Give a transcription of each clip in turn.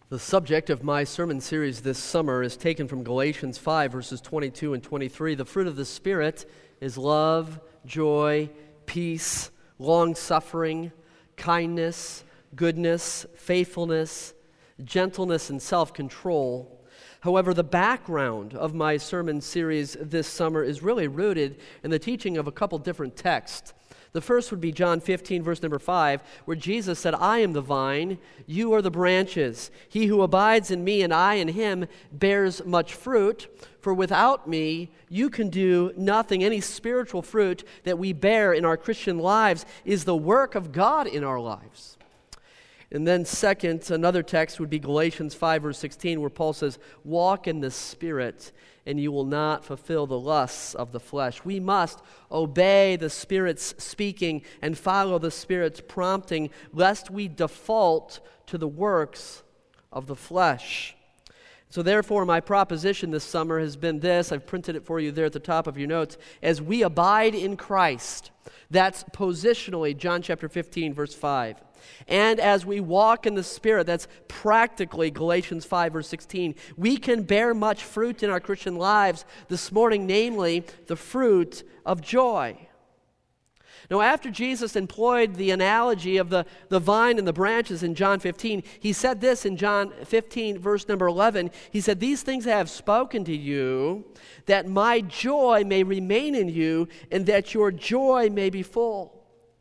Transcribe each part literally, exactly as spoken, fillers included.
The subject of my sermon series this summer is taken from Galatians five, verses twenty-two and twenty-three. The fruit of the Spirit is love, joy, peace, long-suffering, kindness, goodness, faithfulness, gentleness, and self-control. However, the background of my sermon series this summer is really rooted in the teaching of a couple different texts. The first would be John fifteen, verse number five, where Jesus said, "I am the vine, you are the branches. He who abides in me and I in him bears much fruit, for without me you can do nothing." Any spiritual fruit that we bear in our Christian lives is the work of God in our lives. And then second, another text would be Galatians five, verse sixteen, where Paul says, "Walk in the Spirit, and you will not fulfill the lusts of the flesh." We must obey the Spirit's speaking and follow the Spirit's prompting, lest we default to the works of the flesh. So therefore, my proposition this summer has been this. I've printed it for you there at the top of your notes. As we abide in Christ, that's positionally John chapter fifteen, verse five. And as we walk in the Spirit, that's practically Galatians five, verse sixteen, we can bear much fruit in our Christian lives this morning, namely the fruit of joy. Now, after Jesus employed the analogy of the, the vine and the branches in John fifteen, he said this in John fifteen, verse number eleven. He said, "These things I have spoken to you, that my joy may remain in you, and that your joy may be full."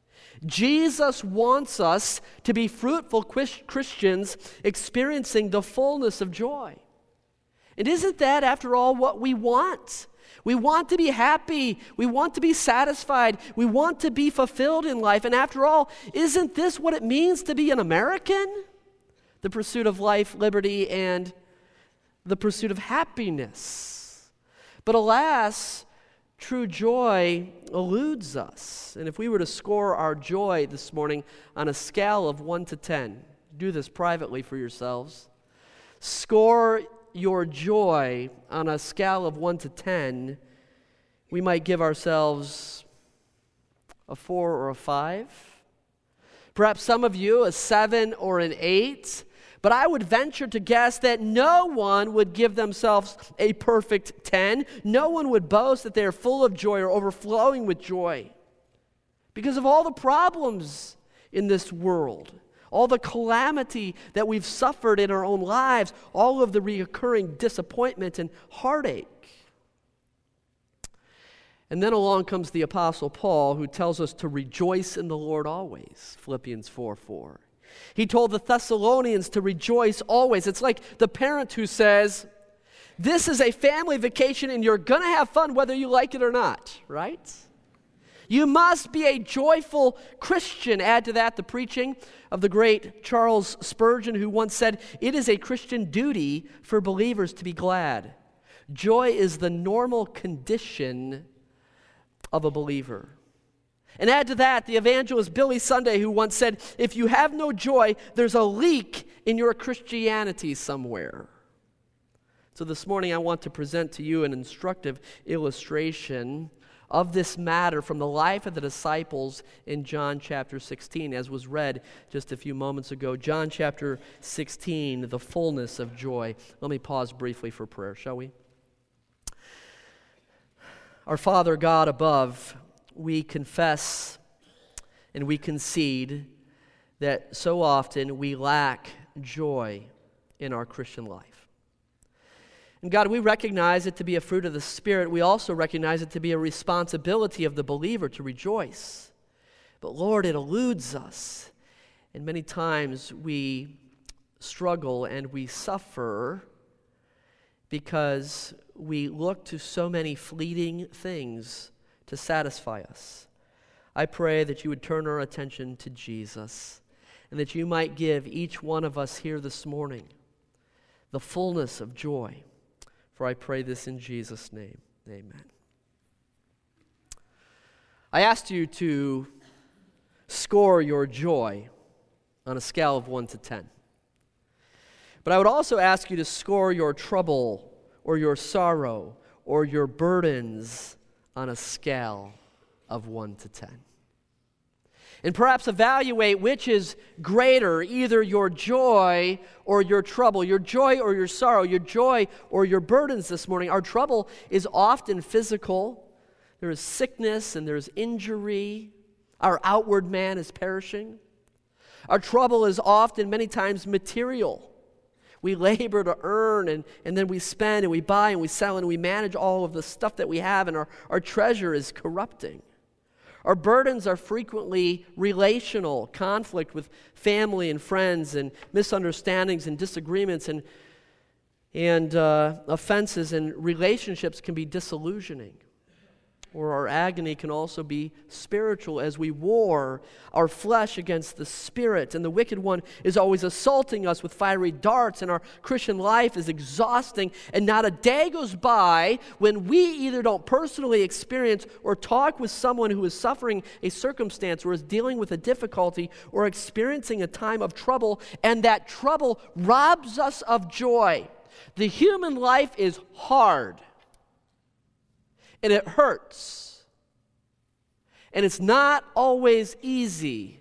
Jesus wants us to be fruitful Christians experiencing the fullness of joy. And isn't that, after all, what we want? We want to be happy. We want to be satisfied. We want to be fulfilled in life. And after all, isn't this what it means to be an American? The pursuit of life, liberty, and the pursuit of happiness. But alas, true joy eludes us. And if we were to score our joy this morning on a scale of one to ten, do this privately for yourselves. Score your joy on a scale of one to ten, we might give ourselves a four or a five. Perhaps some of you a seven or an eight. But I would venture to guess that no one would give themselves a perfect ten. No one would boast that they are full of joy or overflowing with joy because of all the problems in this world, all the calamity that we've suffered in our own lives, all of the recurring disappointment and heartache. And then along comes the Apostle Paul, who tells us to rejoice in the Lord always, Philippians four four. He told the Thessalonians to rejoice always. It's like the parent who says, "This is a family vacation and you're going to have fun whether you like it or not," right? You must be a joyful Christian. Add to that the preaching of the great Charles Spurgeon, who once said, "It is a Christian duty for believers to be glad." Joy is the normal condition of a believer. And add to that the evangelist Billy Sunday, who once said, "If you have no joy, there's a leak in your Christianity somewhere." So this morning I want to present to you an instructive illustration of this matter from the life of the disciples in John chapter sixteen, as was read just a few moments ago. John chapter sixteen, the fullness of joy. Let me pause briefly for prayer, shall we? Our Father God above, we confess and we concede that so often we lack joy in our Christian life. And God, we recognize it to be a fruit of the Spirit. We also recognize it to be a responsibility of the believer to rejoice. But Lord, it eludes us. And many times we struggle and we suffer because we look to so many fleeting things to satisfy us. I pray that you would turn our attention to Jesus and that you might give each one of us here this morning the fullness of joy. For I pray this in Jesus' name. Amen. I asked you to score your joy on a scale of one to ten. But I would also ask you to score your trouble or your sorrow or your burdens on a scale of one to ten. And perhaps evaluate which is greater, either your joy or your trouble, your joy or your sorrow, your joy or your burdens this morning. Our trouble is often physical. There is sickness and there is injury. Our outward man is perishing. Our trouble is often, many times, material. We labor to earn, and, and then we spend, and we buy, and we sell, and we manage all of the stuff that we have, and our, our treasure is corrupting. Our burdens are frequently relational, conflict with family and friends, and misunderstandings and disagreements, and, and uh, offenses, and relationships can be disillusioning. Or our agony can also be spiritual as we war our flesh against the spirit. And the wicked one is always assaulting us with fiery darts, and our Christian life is exhausting. And not a day goes by when we either don't personally experience or talk with someone who is suffering a circumstance or is dealing with a difficulty or experiencing a time of trouble, and that trouble robs us of joy. The human life is hard. And it hurts. And it's not always easy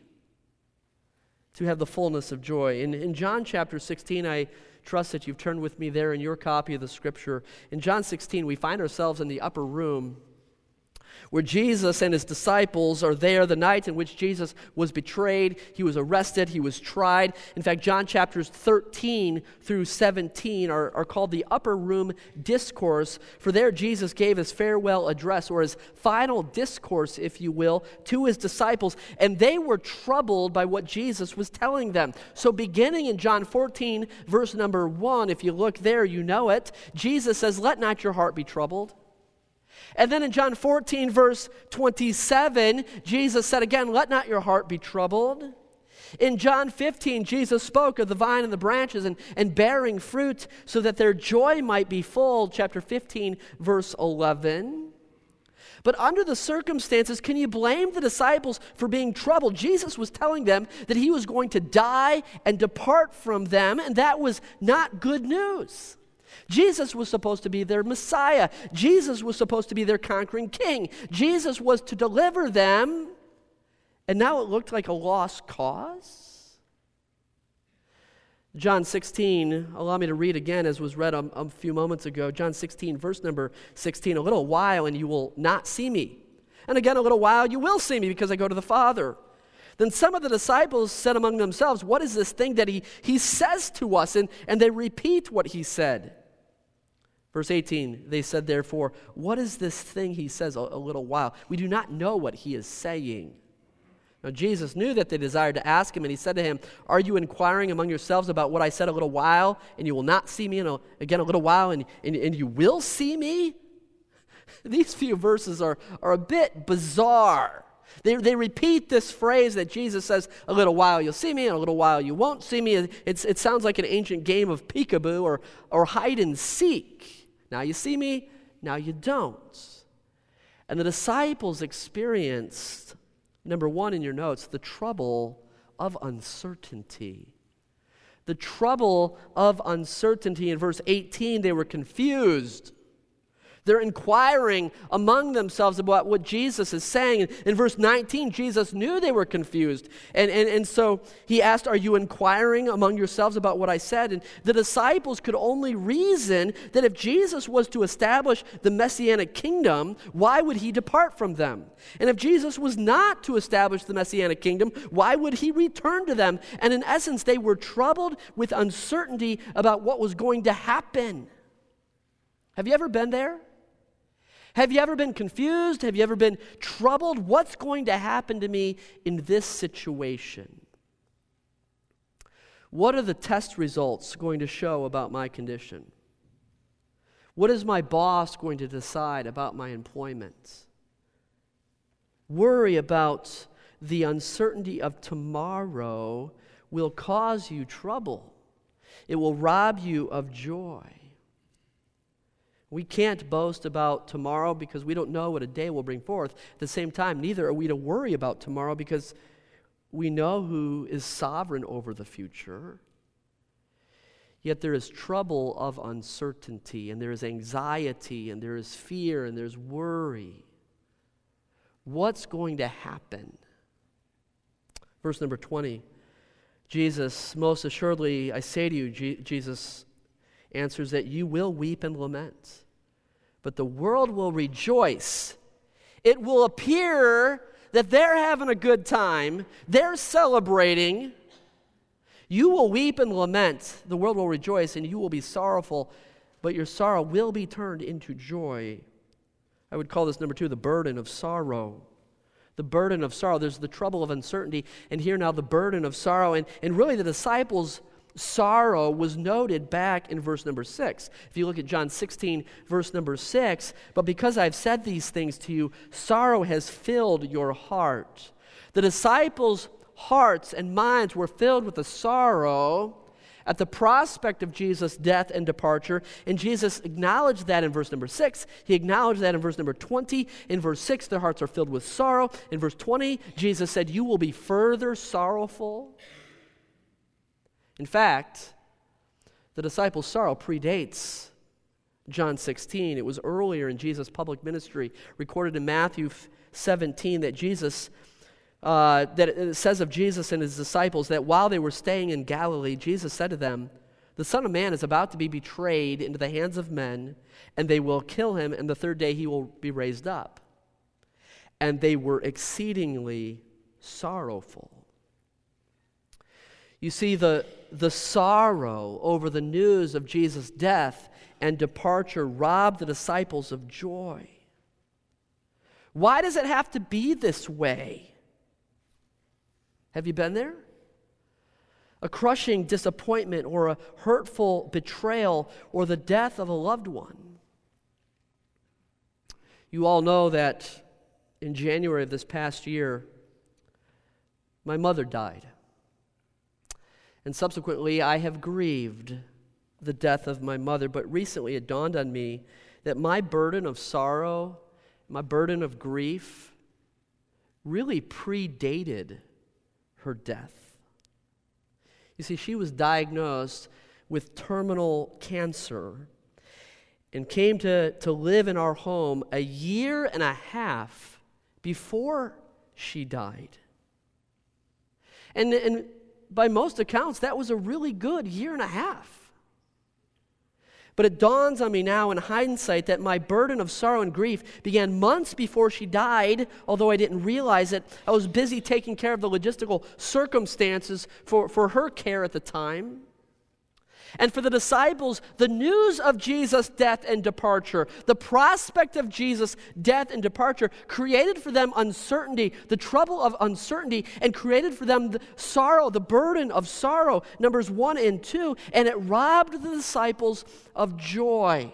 to have the fullness of joy. In, in John chapter sixteen, I trust that you've turned with me there in your copy of the scripture. In John sixteen, we find ourselves in the upper room where Jesus and his disciples are there the night in which Jesus was betrayed. He was arrested. He was tried. In fact, John chapters thirteen through seventeen are, are called the upper room discourse. For there Jesus gave his farewell address, or his final discourse, if you will, to his disciples. And they were troubled by what Jesus was telling them. So beginning in John fourteen, verse number one, if you look there, you know it. Jesus says, "Let not your heart be troubled." And then in John fourteen, verse twenty-seven, Jesus said again, "Let not your heart be troubled." In John fifteen, Jesus spoke of the vine and the branches and, and bearing fruit so that their joy might be full. Chapter fifteen, verse eleven. But under the circumstances, can you blame the disciples for being troubled? Jesus was telling them that he was going to die and depart from them, and that was not good news. Jesus was supposed to be their Messiah. Jesus was supposed to be their conquering king. Jesus was to deliver them, and now it looked like a lost cause. John sixteen, allow me to read again as was read a, a few moments ago. John sixteen, verse number sixteen, "A little while and you will not see me. And again a little while you will see me because I go to the Father." Then some of the disciples said among themselves, "What is this thing that he, he says to us?" And, and they repeat what he said. Verse eighteen, they said, therefore, "What is this thing he says, a, a little while? We do not know what he is saying." Now Jesus knew that they desired to ask him, and he said to him, "Are you inquiring among yourselves about what I said a little while, and you will not see me, and a, again a little while, and, and, and you will see me?" These few verses are, are a bit bizarre. They, they repeat this phrase that Jesus says, "A little while you'll see me, and a little while you won't see me." It's, it sounds like an ancient game of peekaboo or, or hide and seek. Now you see me, now you don't. And the disciples experienced, number one in your notes, the trouble of uncertainty. The trouble of uncertainty. In verse eighteen, they were confused. They're inquiring among themselves about what Jesus is saying. In verse nineteen, Jesus knew they were confused. And, and, and so he asked, "Are you inquiring among yourselves about what I said?" And the disciples could only reason that if Jesus was to establish the Messianic kingdom, why would he depart from them? And if Jesus was not to establish the Messianic kingdom, why would he return to them? And in essence, they were troubled with uncertainty about what was going to happen. Have you ever been there? Have you ever been confused? Have you ever been troubled? What's going to happen to me in this situation? What are the test results going to show about my condition? What is my boss going to decide about my employment? Worry about the uncertainty of tomorrow will cause you trouble. It will rob you of joy. We can't boast about tomorrow because we don't know what a day will bring forth. At the same time, neither are we to worry about tomorrow because we know who is sovereign over the future. Yet there is trouble of uncertainty, and there is anxiety, and there is fear, and there's worry. What's going to happen? Verse number twenty. Jesus, most assuredly, I say to you, G- Jesus answers that you will weep and lament, but the world will rejoice. It will appear that they're having a good time. They're celebrating. You will weep and lament. The world will rejoice, and you will be sorrowful, but your sorrow will be turned into joy. I would call this, number two, the burden of sorrow. The burden of sorrow. There's the trouble of uncertainty, and here now the burden of sorrow. And, and really the disciples' sorrow was noted back in verse number six. If you look at John sixteen, verse number six, but because I've said these things to you, sorrow has filled your heart. The disciples' hearts and minds were filled with a sorrow at the prospect of Jesus' death and departure, and Jesus acknowledged that in verse number six. He acknowledged that in verse number twenty. In verse six, their hearts are filled with sorrow. In verse twenty, Jesus said, you will be further sorrowful. In fact, the disciples' sorrow predates John sixteen. It was earlier in Jesus' public ministry, recorded in Matthew seventeen, that Jesus Uh, that it says of Jesus and his disciples that while they were staying in Galilee, Jesus said to them, the Son of Man is about to be betrayed into the hands of men, and they will kill him, and the third day he will be raised up. And they were exceedingly sorrowful. You see, the, the sorrow over the news of Jesus' death and departure robbed the disciples of joy. Why does it have to be this way? Have you been there? A crushing disappointment or a hurtful betrayal or the death of a loved one. You all know that in January of this past year, my mother died. And subsequently, I have grieved the death of my mother, but recently it dawned on me that my burden of sorrow, my burden of grief, really predated her death. You see, she was diagnosed with terminal cancer and came to, to live in our home a year and a half before she died. And, and by most accounts, that was a really good year and a half. But it dawns on me now in hindsight that my burden of sorrow and grief began months before she died, although I didn't realize it. I was busy taking care of the logistical circumstances for, for her care at the time. And for the disciples, the news of Jesus' death and departure, the prospect of Jesus' death and departure, created for them uncertainty, the trouble of uncertainty, and created for them the sorrow, the burden of sorrow, numbers one and two, and it robbed the disciples of joy.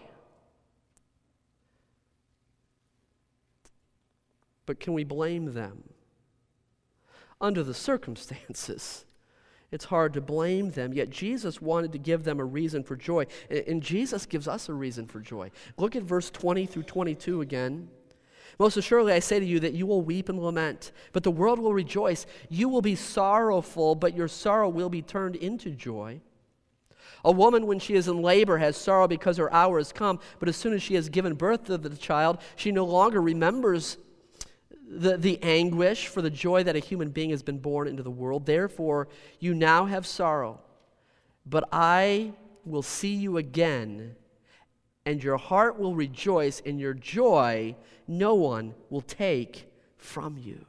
But can we blame them? Under the circumstances, it's hard to blame them, yet Jesus wanted to give them a reason for joy. And Jesus gives us a reason for joy. Look at verse twenty through twenty-two again. Most assuredly I say to you that you will weep and lament, but the world will rejoice. You will be sorrowful, but your sorrow will be turned into joy. A woman, when she is in labor, has sorrow because her hour has come, but as soon as she has given birth to the child, she no longer remembers The, the anguish for the joy that a human being has been born into the world. Therefore, you now have sorrow, but I will see you again, and your heart will rejoice, and your joy no one will take from you.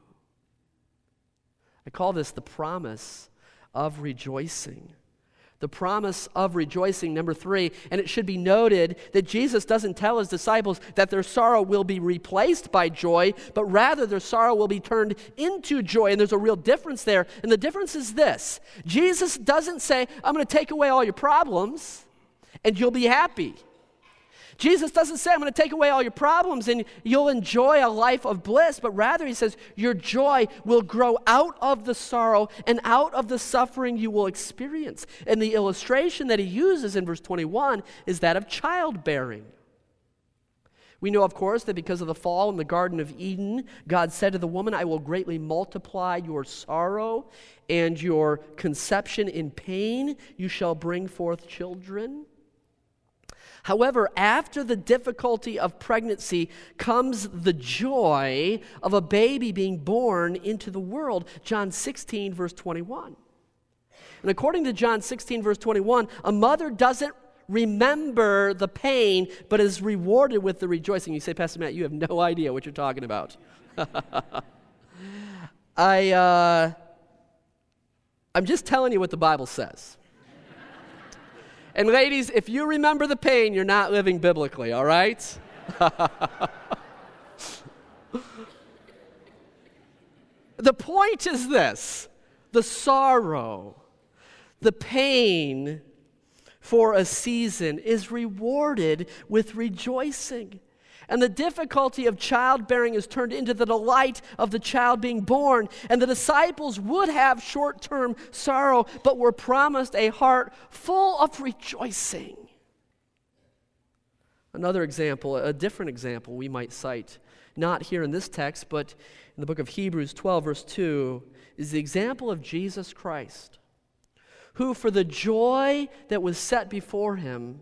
I call this the promise of rejoicing. The promise of rejoicing, number three, and it should be noted that Jesus doesn't tell his disciples that their sorrow will be replaced by joy, but rather their sorrow will be turned into joy, and there's a real difference there, and the difference is this. Jesus doesn't say, I'm going to take away all your problems, and you'll be happy. Jesus doesn't say, I'm going to take away all your problems and you'll enjoy a life of bliss, but rather he says, your joy will grow out of the sorrow and out of the suffering you will experience. And the illustration that he uses in verse twenty-one is that of childbearing. We know, of course, that because of the fall in the Garden of Eden, God said to the woman, I will greatly multiply your sorrow and your conception in pain. You shall bring forth children. However, after the difficulty of pregnancy comes the joy of a baby being born into the world. John sixteen, verse twenty-one. And according to John sixteen, verse twenty-one, a mother doesn't remember the pain, but is rewarded with the rejoicing. You say, Pastor Matt, you have no idea what you're talking about. I, uh, I'm just telling you what the Bible says. And ladies, if you remember the pain, you're not living biblically, all right? The point is this: the sorrow, the pain for a season is rewarded with rejoicing. And the difficulty of childbearing is turned into the delight of the child being born. And the disciples would have short-term sorrow, but were promised a heart full of rejoicing. Another example, a different example we might cite, not here in this text, but in the book of Hebrews twelve, verse two, is the example of Jesus Christ, who for the joy that was set before him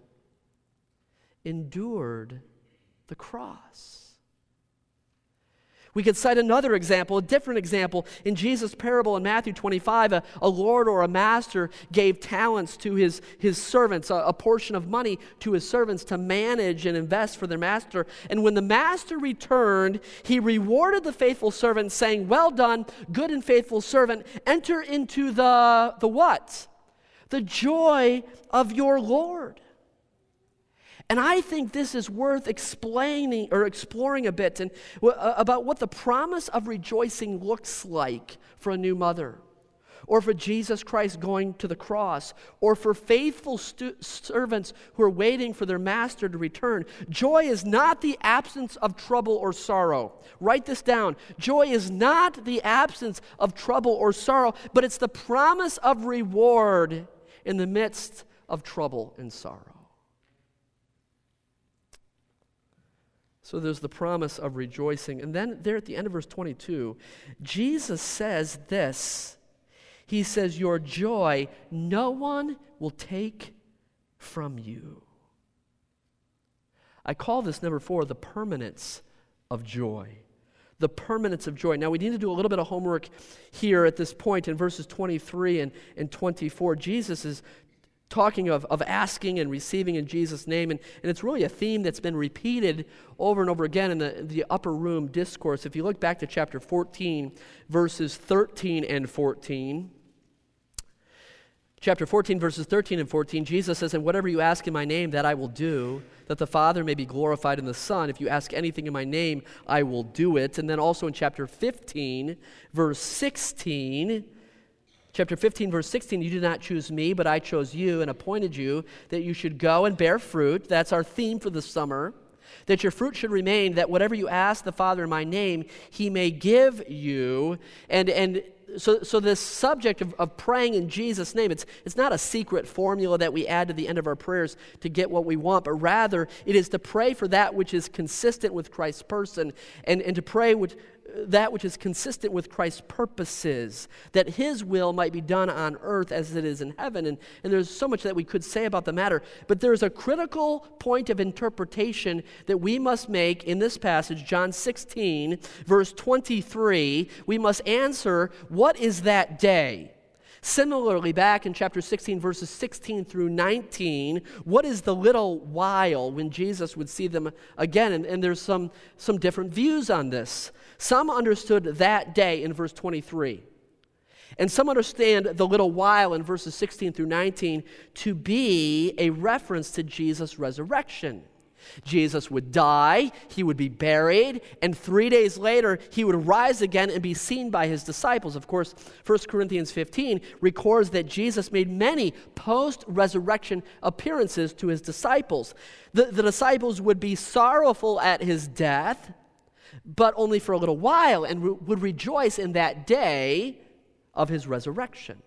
endured the cross. We could cite another example, a different example. In Jesus' parable in Matthew twenty-five, a, a lord or a master gave talents to his, his servants, a, a portion of money to his servants to manage and invest for their master. And when the master returned, he rewarded the faithful servant, saying, "Well done, good and faithful servant. Enter into the, the what? The joy of your Lord." And I think this is worth explaining or exploring a bit and uh, about what the promise of rejoicing looks like for a new mother, or for Jesus Christ going to the cross, or for faithful stu- servants who are waiting for their master to return. Joy is not the absence of trouble or sorrow. Write this down. Joy is not the absence of trouble or sorrow, but it's the promise of reward in the midst of trouble and sorrow. So there's the promise of rejoicing. And then there at the end of verse twenty-two, Jesus says this. He says, "Your joy no one will take from you." I call this, number four, the permanence of joy. The permanence of joy. Now, we need to do a little bit of homework here at this point in verses twenty-three and, and twenty-four. Jesus is talking of, of asking and receiving in Jesus' name, and, and it's really a theme that's been repeated over and over again in the, the upper room discourse. If you look back to chapter fourteen, verses thirteen and fourteen, chapter fourteen, verses thirteen and fourteen, Jesus says, "And whatever you ask in my name, that I will do, that the Father may be glorified in the Son. If you ask anything in my name, I will do it." And then also in chapter fifteen, verse sixteen, Chapter fifteen, verse sixteen, "You did not choose me, but I chose you and appointed you that you should go and bear fruit." That's our theme for the summer. "That your fruit should remain, that whatever you ask the Father in my name, he may give you." And and so so this subject of, of praying in Jesus' name, it's, it's not a secret formula that we add to the end of our prayers to get what we want, but rather it is to pray for that which is consistent with Christ's person, and, and to pray with that which is consistent with Christ's purposes, that his will might be done on earth as it is in heaven. And, and there's so much that we could say about the matter, but there's a critical point of interpretation that we must make in this passage, John sixteen, verse twenty-three. We must answer, what is that day? Similarly, back in chapter sixteen, verses sixteen through nineteen, what is the little while when Jesus would see them again? And, and there's some, some different views on this. Some understood that day in verse twenty-three. And some understand the little while in verses sixteen through nineteen to be a reference to Jesus' resurrection. Jesus would die, he would be buried, and three days later he would rise again and be seen by his disciples. Of course, First Corinthians fifteen records that Jesus made many post-resurrection appearances to his disciples. The, the disciples would be sorrowful at his death, but only for a little while, and re- would rejoice in that day of his resurrection.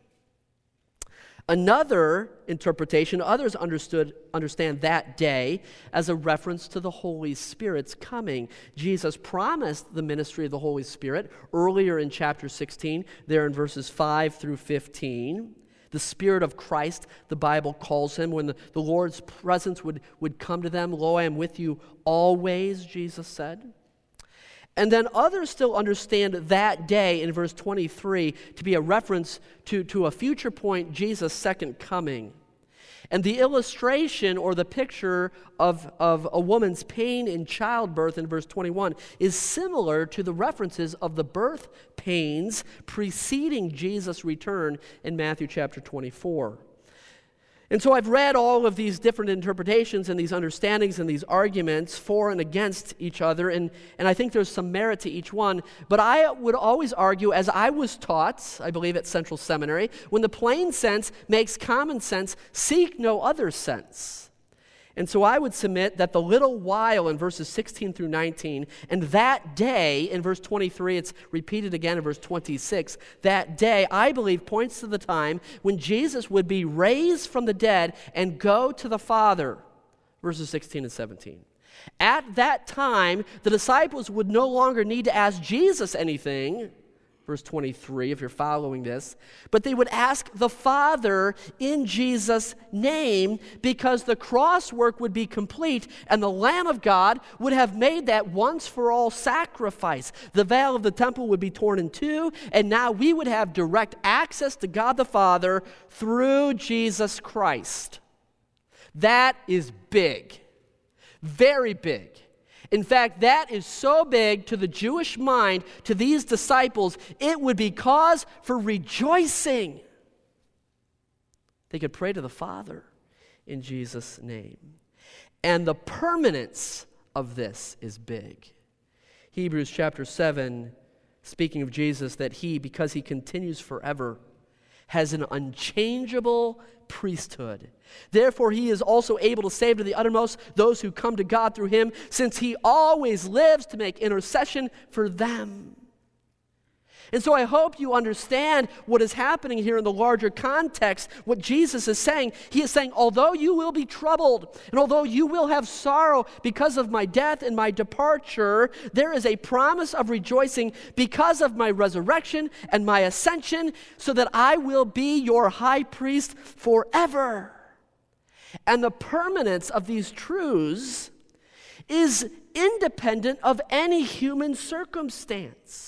Another interpretation, others understood, understand that day as a reference to the Holy Spirit's coming. Jesus promised the ministry of the Holy Spirit earlier in chapter sixteen, there in verses five through fifteen, the Spirit of Christ, the Bible calls him. When the, the Lord's presence would, would come to them, lo, I am with you always, Jesus said. And then others still understand that day in verse twenty-three to be a reference to, to a future point, Jesus' second coming. And the illustration or the picture of, of a woman's pain in childbirth in verse twenty-one is similar to the references of the birth pains preceding Jesus' return in Matthew chapter twenty-four. And so I've read all of these different interpretations and these understandings and these arguments for and against each other, and, and I think there's some merit to each one. But I would always argue, as I was taught, I believe at Central Seminary, when the plain sense makes common sense, seek no other sense. And so I would submit that the little while in verses sixteen through nineteen, and that day in verse twenty-three, it's repeated again in verse twenty-six, that day, I believe, points to the time when Jesus would be raised from the dead and go to the Father, verses sixteen and seventeen. At that time, the disciples would no longer need to ask Jesus anything, verse twenty-three, if you're following this, but they would ask the Father in Jesus' name, because the cross work would be complete and the Lamb of God would have made that once for all sacrifice. The veil of the temple would be torn in two, and now we would have direct access to God the Father through Jesus Christ. That is big, very big. In fact, that is so big to the Jewish mind, to these disciples, it would be cause for rejoicing. They could pray to the Father in Jesus' name. And the permanence of this is big. Hebrews chapter seven, speaking of Jesus, that he, because he continues forever, has an unchangeable priesthood. Therefore, he is also able to save to the uttermost those who come to God through him, since he always lives to make intercession for them. And so I hope you understand what is happening here in the larger context, what Jesus is saying. He is saying, although you will be troubled, and although you will have sorrow because of my death and my departure, there is a promise of rejoicing because of my resurrection and my ascension, so that I will be your high priest forever. And the permanence of these truths is independent of any human circumstance.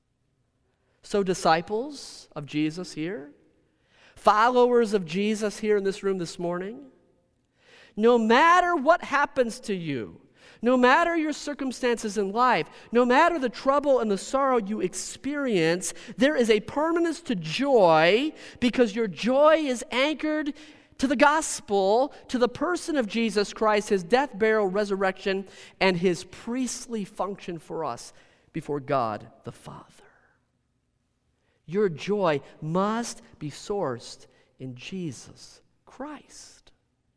So disciples of Jesus here, followers of Jesus here in this room this morning, no matter what happens to you, no matter your circumstances in life, no matter the trouble and the sorrow you experience, there is a permanence to joy, because your joy is anchored to the gospel, to the person of Jesus Christ, his death, burial, resurrection, and his priestly function for us before God the Father. Your joy must be sourced in Jesus Christ.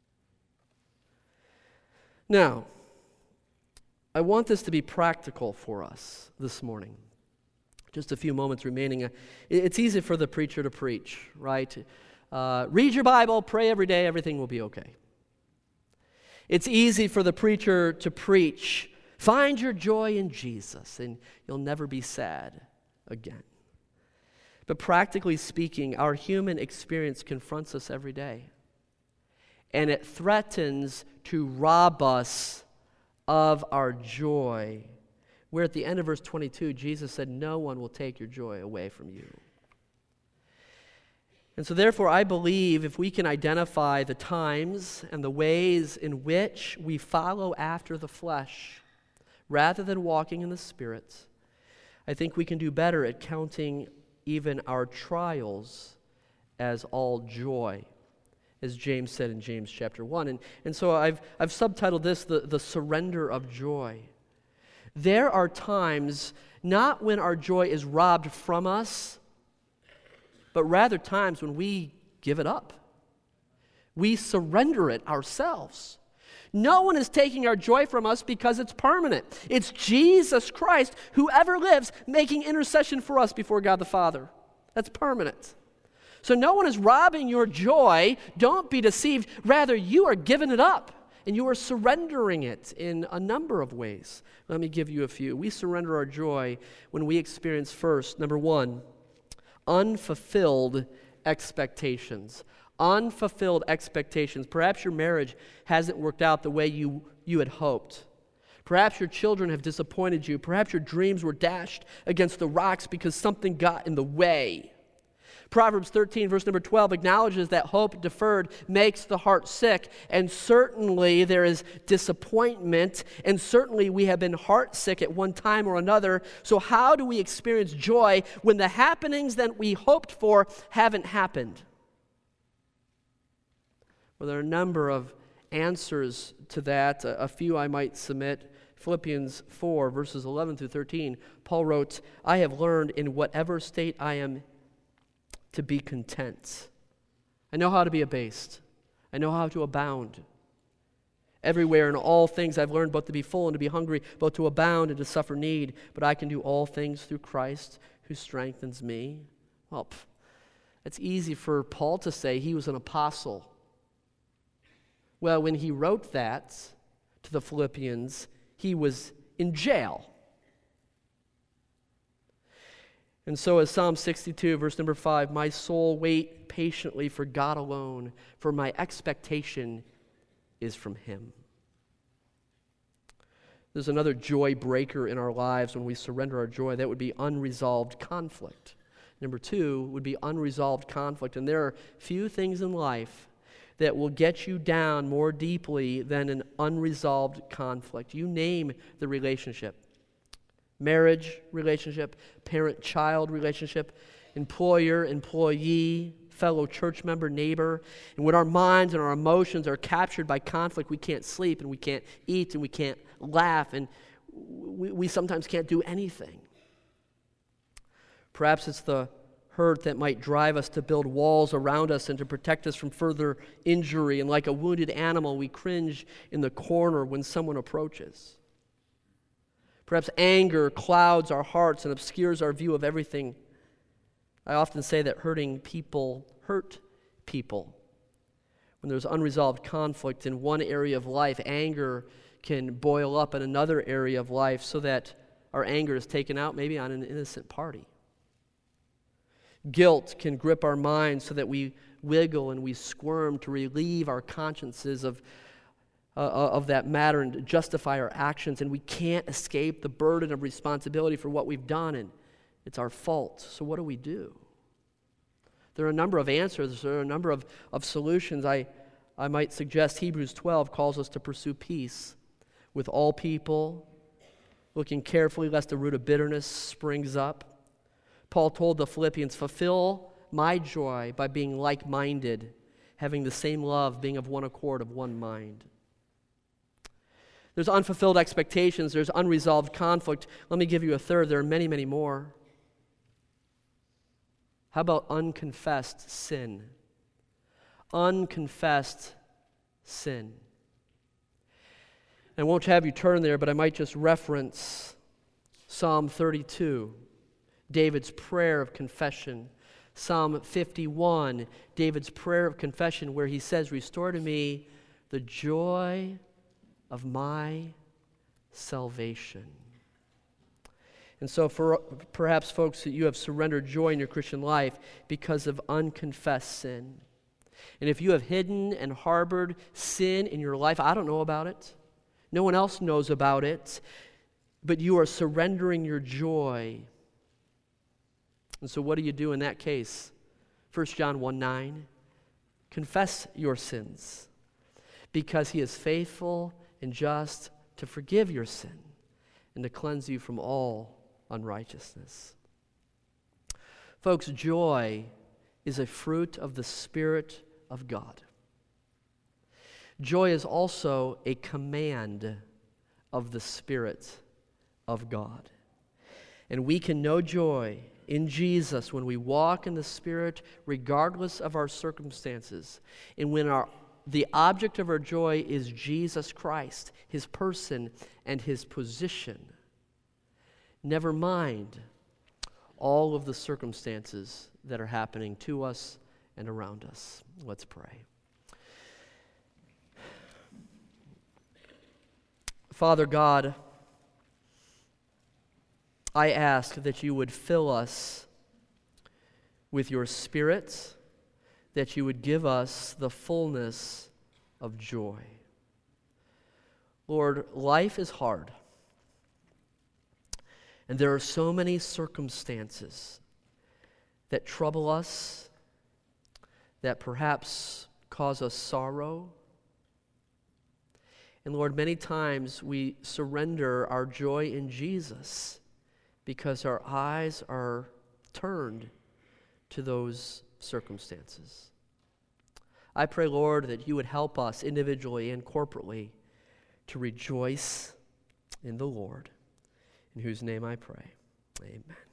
Now, I want this to be practical for us this morning. Just a few moments remaining. It's easy for the preacher to preach, right? Uh, read your Bible, pray every day, everything will be okay. It's easy for the preacher to preach, find your joy in Jesus, and you'll never be sad again. But practically speaking, our human experience confronts us every day. And it threatens to rob us of our joy. Where at the end of verse twenty-two, Jesus said, no one will take your joy away from you. And so therefore, I believe if we can identify the times and the ways in which we follow after the flesh, rather than walking in the Spirit, I think we can do better at counting even our trials as all joy, as James said in James chapter one. And, and so I've, I've subtitled this, the, the surrender of joy. There are times, not when our joy is robbed from us, but rather times when we give it up. We surrender it ourselves. No one is taking our joy from us because it's permanent. It's Jesus Christ, who ever lives, making intercession for us before God the Father. That's permanent. So no one is robbing your joy. Don't be deceived. Rather, you are giving it up, and you are surrendering it in a number of ways. Let me give you a few. We surrender our joy when we experience first, number one, unfulfilled expectations. Unfulfilled expectations. Perhaps your marriage hasn't worked out the way you, you had hoped. Perhaps your children have disappointed you. Perhaps your dreams were dashed against the rocks because something got in the way. Proverbs thirteen, verse number twelve, acknowledges that hope deferred makes the heart sick, and certainly there is disappointment, and certainly we have been heart sick at one time or another. So how do we experience joy when the happenings that we hoped for haven't happened? Well, there are a number of answers to that. A, a few I might submit. Philippians four, verses eleven through thirteen, Paul wrote, I have learned in whatever state I am to be content. I know how to be abased. I know how to abound. Everywhere in all things I've learned both to be full and to be hungry, both to abound and to suffer need. But I can do all things through Christ who strengthens me. Well, pff, it's easy for Paul to say he was an apostle. Well, when he wrote that to the Philippians, he was in jail. And so as Psalm sixty-two, verse number five, my soul wait patiently for God alone, for my expectation is from Him. There's another joy breaker in our lives when we surrender our joy. That would be unresolved conflict. Number two would be unresolved conflict. And there are few things in life that will get you down more deeply than an unresolved conflict. You name the relationship. Marriage relationship, parent-child relationship, employer-employee, fellow church member, neighbor. And when our minds and our emotions are captured by conflict, we can't sleep and we can't eat and we can't laugh and we, we sometimes can't do anything. Perhaps it's the hurt that might drive us to build walls around us and to protect us from further injury. And like a wounded animal, we cringe in the corner when someone approaches. Perhaps anger clouds our hearts and obscures our view of everything. I often say that hurting people hurt people. When there's unresolved conflict in one area of life, anger can boil up in another area of life so that our anger is taken out maybe on an innocent party. Guilt can grip our minds so that we wiggle and we squirm to relieve our consciences of Uh, of that matter and to justify our actions, and we can't escape the burden of responsibility for what we've done, and it's our fault. So what do we do? There are a number of answers. There are a number of, of solutions. I, I might suggest Hebrews twelve calls us to pursue peace with all people, looking carefully lest a root of bitterness springs up. Paul told the Philippians, fulfill my joy by being like-minded, having the same love, being of one accord, of one mind. There's unfulfilled expectations. There's unresolved conflict. Let me give you a third. There are many, many more. How about unconfessed sin? Unconfessed sin. I won't have you turn there, but I might just reference Psalm thirty-two, David's prayer of confession. Psalm fifty-one, David's prayer of confession, where he says, restore to me the joy of my salvation. And so for perhaps folks that you have surrendered joy in your Christian life because of unconfessed sin. And if you have hidden and harbored sin in your life, I don't know about it. No one else knows about it. But you are surrendering your joy. And so what do you do in that case? First John one nine, confess your sins, because He is faithful and just to forgive your sin and to cleanse you from all unrighteousness. Folks, joy is a fruit of the Spirit of God. Joy is also a command of the Spirit of God. And we can know joy in Jesus when we walk in the Spirit regardless of our circumstances, and when our the object of our joy is Jesus Christ, His person and His position. Never mind all of the circumstances that are happening to us and around us. Let's pray. Father God, I ask that you would fill us with your Spirit that you would give us the fullness of joy. Lord, life is hard. And there are so many circumstances that trouble us, that perhaps cause us sorrow. And Lord, many times we surrender our joy in Jesus because our eyes are turned to those circumstances. I pray, Lord, that you would help us individually and corporately to rejoice in the Lord, in whose name I pray. Amen.